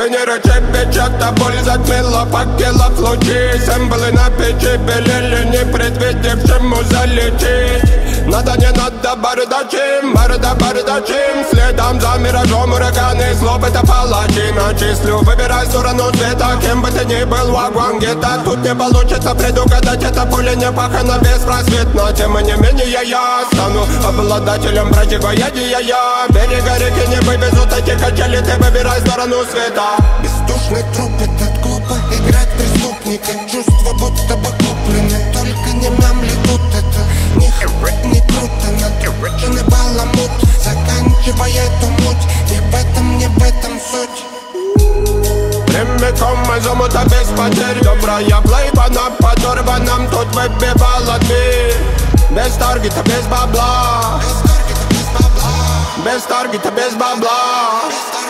не рычи, печата, боль затмила факелов лучи. Символы на печи белели, не предвидевшему залететь. Надо, не надо, бардачим, бардачим. Следом за миражом ураганы, злоб это палачи. Начислю, выбирай сторону света, кем бы ты ни был, вагон где-то. Тут не получится предугадать, это пуля не пахана беспросветно. Тем не менее я стану обладателем противоядия. Берега реки не вывезут эти качели, ты выбирай сторону света. Бездушный труп, этот глупо играть преступника. Чувства будто бы куплены, только не нам ли тут это не круто, накрученный баламут, заканчивая эту муть. Не в этом суть. Прямиком из омута без потерь. Добрая плейба на подорванном тут выбивала дверь. Без таргета, без бабла. Без таргета, без бабла.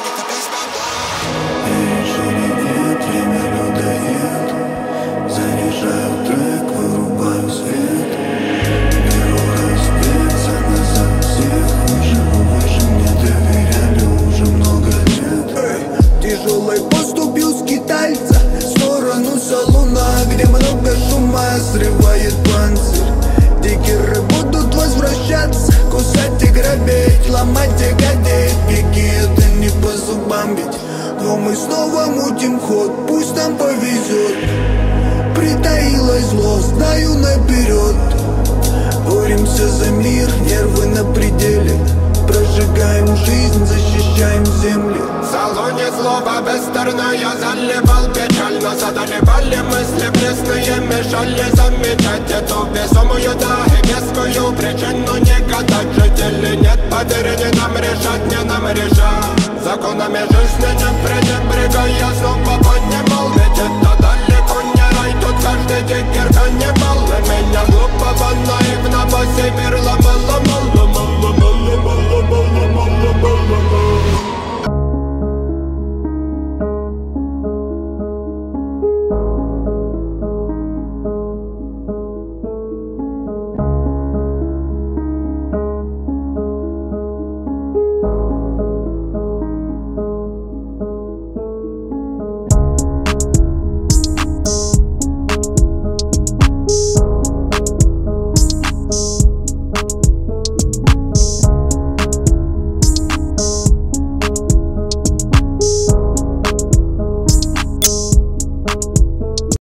Перешеревет, время людоед. Заряжаю трек, вырубаю свет. Беру раздеться назад всех. Выше мне доверяли уже много лет. Тяжелый поступил скитальца в сторону салуна, где много шума срывает панцирь. Дикеры будут возвращаться, кусать и грабить, ломать и гадеть. Беги, это не по зубам ведь. Но мы снова мутим ход, пусть нам повезет. Притаилось зло, знаю наперед. Боремся за мир, нервы на пределе. Прожигаем жизнь, защищаем земли. В салоне злоба бесстарная заливал печаль. Нас одолевали мысли пресные, мешали замечать эту весомую, да и вескую причину не гадать. Жители нет, поверь, не нам решать, не нам решать. Законами жизни не пренебрегая, снова поднимал. Ведь это далеко не рай, тут каждый дикер каннибал. И меня глупого, наивного, сей мир ломал.